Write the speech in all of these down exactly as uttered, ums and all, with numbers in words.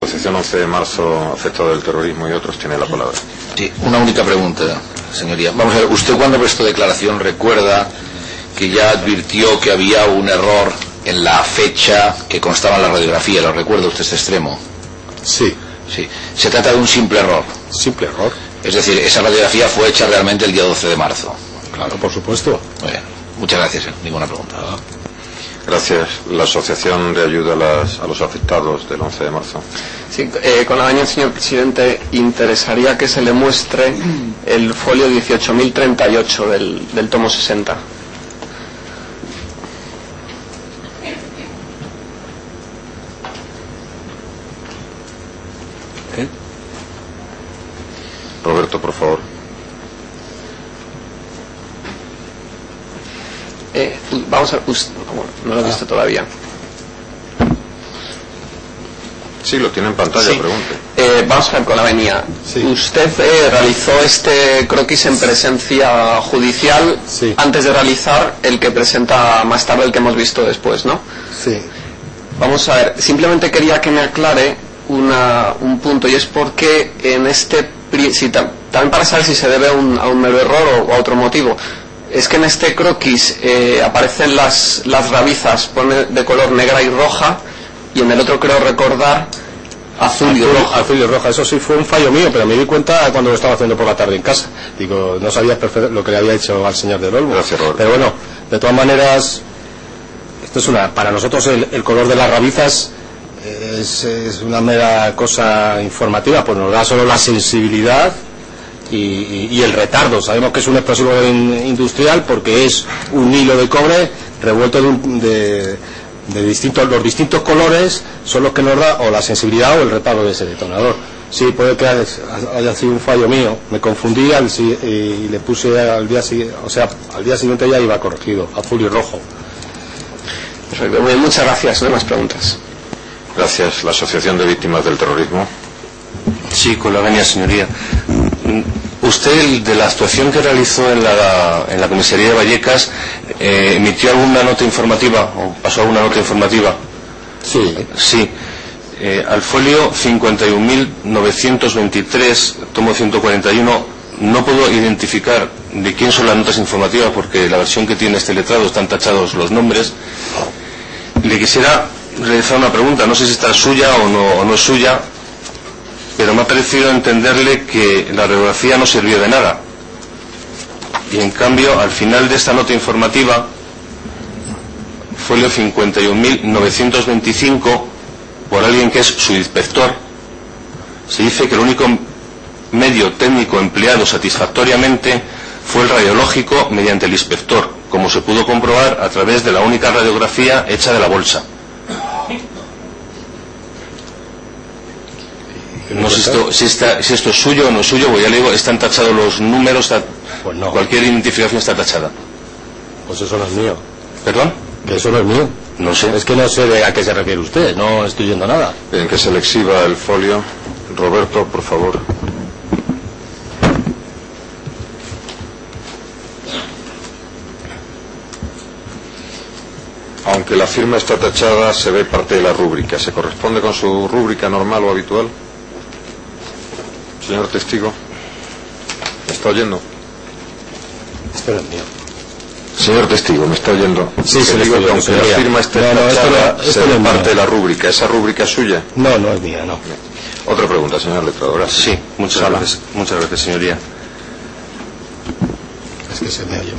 Asociación once de marzo, afectado del terrorismo y otros, tiene la palabra. Sí, una única pregunta, señoría. Vamos a ver, usted cuando prestó declaración recuerda que ya advirtió que había un error en la fecha que constaba en la radiografía. ¿Lo recuerda usted este extremo? Sí. Sí. Se trata de un simple error. Simple error. Es decir, esa radiografía fue hecha realmente el día doce de marzo. Claro, por supuesto. Muy bien. Muchas gracias. Ninguna pregunta. Ah. Gracias. La Asociación de Ayuda a, las, a los Afectados del once de marzo. Sí, eh, con la venia, señor presidente, interesaría que se le muestre el folio dieciocho mil treinta y ocho del, del tomo sesenta. ¿Eh? Roberto, por favor. Eh, vamos a... Usted, bueno, no lo he visto todavía. Sí, lo tiene en pantalla, Sí. pregunte. Eh, vamos a ver con la venia. Sí. Usted eh, realizó este croquis en presencia judicial Sí. antes de realizar el que presenta más tarde, el que hemos visto después, ¿no? Sí. Vamos a ver, simplemente quería que me aclare una, un punto, y es porque en este... pri- Si, tam- también para saber si se debe a un, a un mero error o a otro motivo. Es que en este croquis eh, aparecen las, las rabizas, pone de color negra y roja, y en el otro creo recordar azul, Azul, y roja. azul y roja. Eso sí fue un fallo mío, pero me di cuenta cuando lo estaba haciendo por la tarde en casa. Digo, no sabía perfecto lo que le había hecho al señor del Olmo. Gracias, Roberto. Pero bueno, de todas maneras, esto es una, para nosotros el, el color de las rabizas es, es una mera cosa informativa, pues nos da solo la sensibilidad y, y, y el retardo. Sabemos que es un explosivo in- industrial porque es un hilo de cobre revuelto de, un, de, de distintos, los distintos colores son los que nos da o la sensibilidad o el retardo de ese detonador. Sí, puede que haya sido un fallo mío, me confundí al, si- y le puse al día siguiente, o sea, al día siguiente ya iba corregido, azul y rojo. Perfecto, muy bien, muchas gracias. No hay más preguntas. Gracias. La Asociación de Víctimas del Terrorismo. Sí, con la venia, señoría. Usted, el de la actuación que realizó en la, en la comisaría de Vallecas, eh, ¿emitió alguna nota informativa o pasó alguna nota informativa? Sí. Sí. Eh, al folio cincuenta y un mil novecientos veintitrés, tomo ciento cuarenta y uno, no puedo identificar de quién son las notas informativas porque la versión que tiene este letrado están tachados los nombres. Le quisiera realizar una pregunta, no sé si está suya o no, o no es suya, pero me ha parecido entenderle que la radiografía no sirvió de nada. Y en cambio, al final de esta nota informativa, folio cincuenta y un mil novecientos veinticinco, por alguien que es su inspector, se dice que el único medio técnico empleado satisfactoriamente fue el radiológico mediante el inspector, como se pudo comprobar a través de la única radiografía hecha de la bolsa. No sé si esto, si, está, si esto es suyo o no es suyo, pues ya le digo, están tachados los números, está, Pues no. cualquier identificación está tachada. Pues eso no es mío. ¿Perdón? Que eso no es mío. No sé. Es que no sé de a qué se refiere usted, no estoy yendo nada. En que se le exhiba el folio. Roberto, por favor. Aunque la firma está tachada, se ve parte de la rúbrica. ¿Se corresponde con su rúbrica normal o habitual? Señor testigo, ¿me está oyendo? Esto no es mío. Señor testigo, ¿me está oyendo? Sí, sí, Le le digo estoy que oyendo, aunque la señoría. firma esté No, no, esto tachada, no- esto se no ve es parte mío. de la rúbrica. ¿Esa rúbrica es suya? No, no es mía, no. Otra pregunta, señor letrado. Gracias. Sí, muchas Sala. gracias, muchas gracias, señoría. Es que se me oye.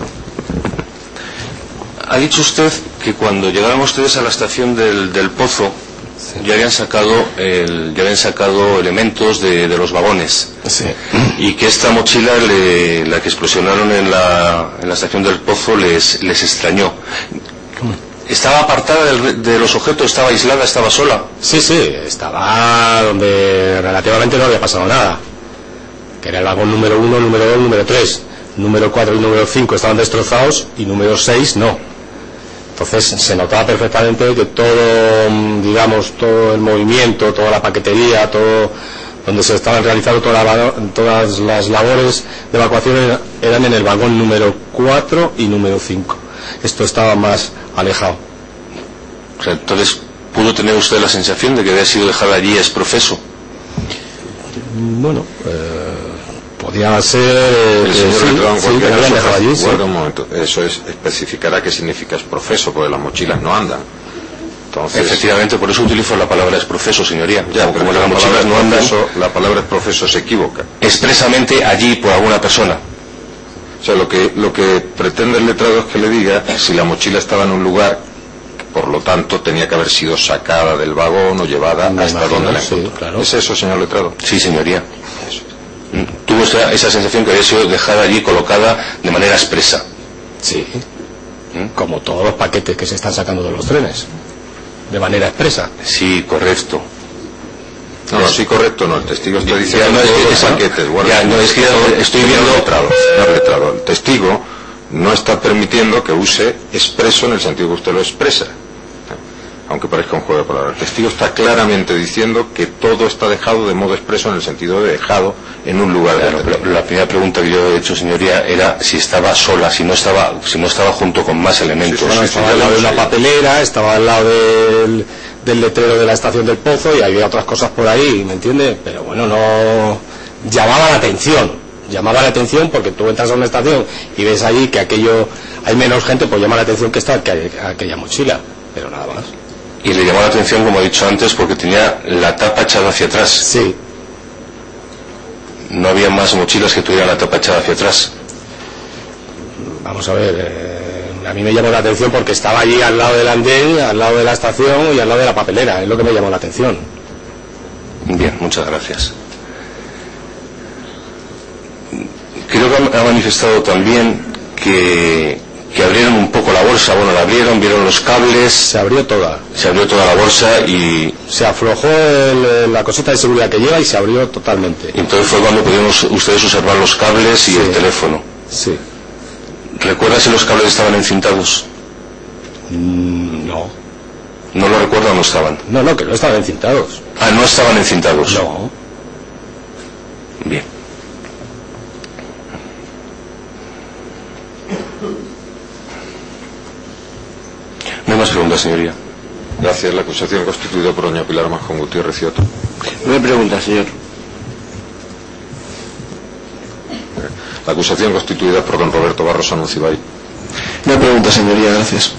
Ha dicho usted que cuando llegaron ustedes a la estación del, del Pozo ya habían sacado el, ya habían sacado elementos de, de los vagones Sí. y que esta mochila, le, la que explosionaron en la, en la estación del Pozo, les, les extrañó. ¿Estaba apartada del- de los objetos? ¿Estaba aislada? ¿Estaba sola? Sí, sí, estaba donde relativamente no había pasado nada. Que era el vagón número uno, número dos, número tres. Número cuatro y número cinco estaban destrozados y número seis no. Entonces se notaba perfectamente que todo, mm, digamos, todo el movimiento, toda la paquetería, todo donde se estaban realizando toda la- todas las labores de evacuación era- eran en el vagón número cuatro y número cinco. Esto estaba más alejado. O sea, entonces ¿Pudo tener usted la sensación de que había sido dejada allí ex profeso? Bueno, eh, podía ser El que señor sí, letrado en sí, cualquier que la habían caso, dejado allí, sí. guarda un momento, eso es, especificará qué significa ex profeso, porque las mochilas no andan. Entonces, Efectivamente, por eso utilizo la palabra ex profeso, señoría. ya, como, pero como la las mochilas palabra no andan profeso, la palabra ex profeso se equivoca. expresamente allí por alguna persona. O sea, lo que, lo que pretende el letrado es que le diga si la mochila estaba en un lugar, por lo tanto tenía que haber sido sacada del vagón o llevada Me hasta imagino, donde la sí, encontró. claro. ¿Es eso, señor letrado? Sí, señoría. Eso. Tuvo esa, esa sensación que había sido dejada allí, colocada de manera expresa. Sí, como todos los paquetes que se están sacando de los trenes, de manera expresa. Sí, correcto. No, no, sí, correcto, no. El testigo está Ya, diciendo no, es todos que los eso no. paquetes. guarda. Ya, no, es que ya estoy Señor viendo- letrado, señor letrado, el testigo no está permitiendo que use expreso en el sentido que usted lo expresa. Aunque parezca un juego de palabras. El testigo está claramente diciendo que todo está dejado de modo expreso en el sentido de dejado en un lugar Claro, determinado. pero la primera pregunta que yo he hecho, señoría, era si estaba sola, si no estaba, si no estaba junto con más elementos. Sí, Bueno, sí, estaba ya al lo lado de hemos una oído. papelera, estaba al lado del, del letrero de la estación del Pozo y había otras cosas por ahí, ¿me entiendes? Pero bueno, no llamaba la atención, llamaba la atención porque tú entras a una estación y ves allí que aquello hay menos gente, pues llama la atención que está que aquella mochila, pero nada más. Y le llamó la atención, como he dicho antes, porque tenía la tapa echada hacia atrás. Sí, No había más mochilas que tuvieran la tapa echada hacia atrás. vamos a ver, eh, a mí me llamó la atención porque estaba allí al lado del andén, al lado de la estación y al lado de la papelera, es lo que me llamó la atención. Bien, muchas gracias. Creo que ha manifestado también que, que abrieron un poco la bolsa. Bueno, la abrieron, vieron los cables, Se abrió toda, se abrió toda la bolsa y, se aflojó el- la cosita de seguridad que lleva y se abrió totalmente. y entonces fue cuando pudieron ustedes observar los cables y Sí. el teléfono. Sí. ¿Recuerda si los cables estaban encintados? Mm, No, ¿No lo recuerda o no estaban? no, no, que no estaban encintados. Ah, no estaban encintados. No. Bien. No hay más preguntas, señoría. Gracias. La acusación constituida por doña Pilar Majón Gutiérrez Cioto. No me pregunta, señor. La acusación constituida por don Roberto Barros Anuncibay. No me pregunta, señoría, gracias.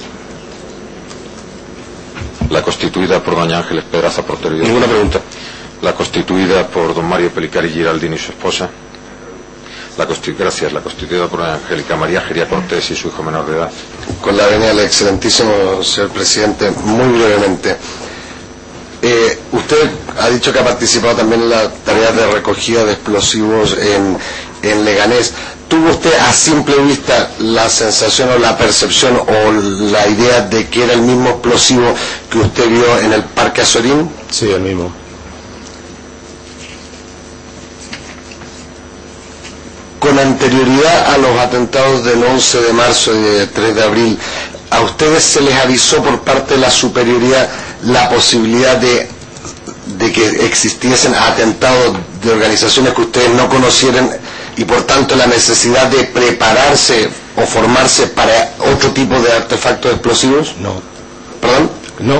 La constituida por doña Ángeles Pedraza Porterio. Ninguna pregunta. La constituida por don Mario Pelicari Giraldini y su esposa. La constitu- Gracias. La constituida por doña Angélica María Geria Cortés y su hijo menor de edad. Con la venia del excelentísimo señor presidente, muy brevemente. Eh, usted ha dicho que ha participado también en la tarea de recogida de explosivos en, en Leganés. ¿Tuvo usted a simple vista la sensación o la percepción o la idea de que era el mismo explosivo que usted vio en el Parque Azorín? Sí, el mismo. Con anterioridad a los atentados del once de marzo y del tres de abril, ¿a ustedes se les avisó por parte de la superioridad la posibilidad de, de que existiesen atentados de organizaciones que ustedes no conocieran y por tanto la necesidad de prepararse o formarse para otro tipo de artefactos explosivos? No. ¿Perdón? No.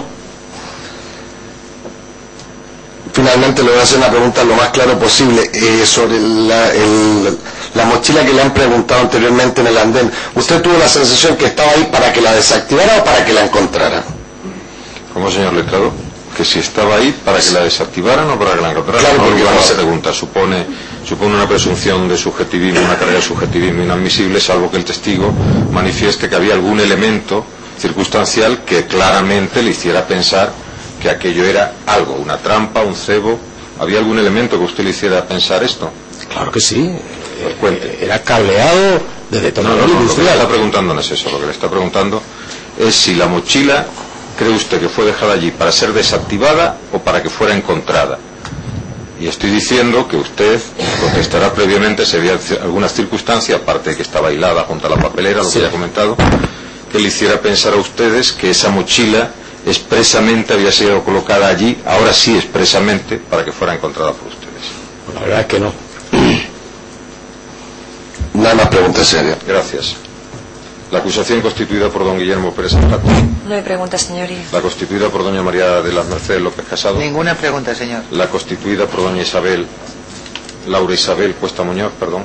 Finalmente le voy a hacer una pregunta lo más claro posible eh, sobre la, el, la mochila que le han preguntado anteriormente en el andén. ¿Usted tuvo la sensación que estaba ahí para que la desactivara o para que la encontrara? ¿Cómo, señor letrado? Que si estaba ahí para que la desactivaran o para que la encontraran. Claro, No, porque porque vamos se a- pregunta supone supone una presunción de subjetivismo, una carga de subjetivismo inadmisible, salvo que el testigo manifieste que había algún elemento circunstancial que claramente le hiciera pensar que aquello era algo, una trampa, un cebo. ¿Había algún elemento que usted le hiciera pensar esto? Claro que sí. Pues cuente. Era cableado de No, detonador no, no, lo que le industrial. está preguntando no es eso, lo que le está preguntando es si la mochila, ¿cree usted que fue dejada allí para ser desactivada o para que fuera encontrada? Y estoy diciendo que usted contestará previamente si había c- alguna circunstancia, aparte de que estaba hilada junto a la papelera, lo Sí. que ya he comentado, que le hiciera pensar a ustedes que esa mochila expresamente había sido colocada allí, ahora sí expresamente, para que fuera encontrada por ustedes. La verdad es que no. Nada más preguntas serias. Gracias. La acusación constituida por don Guillermo Pérez Antaco. No hay pregunta, señoría. La constituida por doña María de las Mercedes López Casado. Ninguna pregunta, señor. La constituida por doña Isabel, Laura Isabel Cuesta Muñoz, perdón.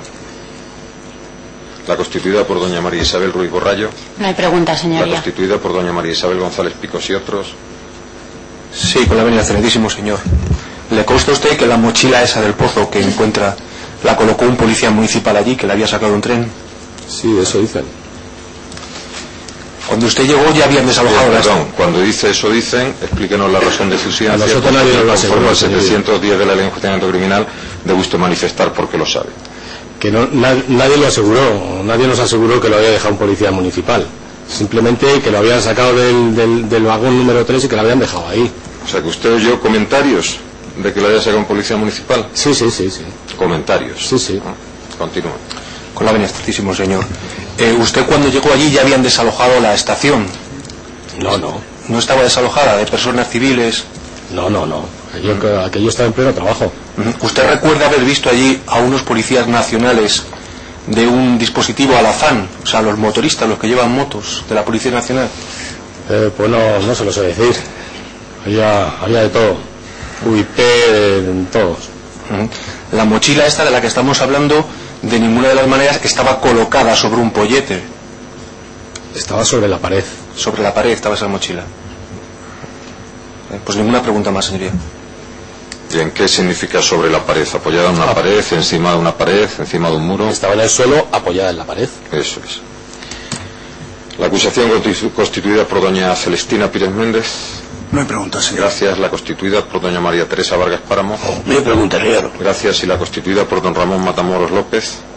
La constituida por doña María Isabel Ruiz Borrallo. No hay pregunta, señoría. La constituida por doña María Isabel González Picos y otros. Sí, con la venia, excelentísimo señor. ¿Le consta a usted que la mochila esa del pozo que encuentra la colocó un policía municipal allí, que le había sacado un tren? Sí, eso dicen. Cuando usted llegó ya habían desalojado Sí, la perdón, cuando dice eso dicen, explíquenos la razón de su A nosotros nadie nos lo aseguró, conforme al señoría. setecientos diez de la Ley de Enjuiciamiento Criminal, debe usted manifestar porque lo sabe. Que no, na, nadie lo aseguró, nadie nos aseguró que lo había dejado un policía municipal. Simplemente que lo habían sacado del, del, del vagón número tres y que lo habían dejado ahí. O sea, que usted oyó comentarios de que lo haya sacado un policía municipal. Sí, sí, sí, sí. Comentarios. Sí, sí. Ah, continúe. Con la venia, excelentísimo señor. Eh, ¿Usted cuando llegó allí ya habían desalojado la estación? No, no. ¿No estaba desalojada de personas civiles? No, no, no. Aquello, mm. aquello estaba en pleno trabajo. ¿Usted recuerda haber visto allí a unos policías nacionales de un dispositivo Alazán? O sea, los motoristas, los que llevan motos de la Policía Nacional. Eh, pues no, no se lo sé decir. Había, había de todo. U I P, de, de todos. La mochila esta de la que estamos hablando, de ninguna de las maneras estaba colocada sobre un pollete. Estaba sobre la pared. Sobre la pared estaba esa mochila. Pues ninguna pregunta más, señoría. ¿Y en qué significa sobre la pared? ¿Apoyada en una ah. pared, encima de una pared, encima de un muro? Estaba en el suelo, apoyada en la pared. Eso es. La acusación constituida por doña Celestina Pírez Méndez. No hay pregunta, señor. Gracias. La constituida por doña María Teresa Vargas Páramo. No hay pregunta, señor. Gracias. Y la constituida por don Ramón Matamoros López.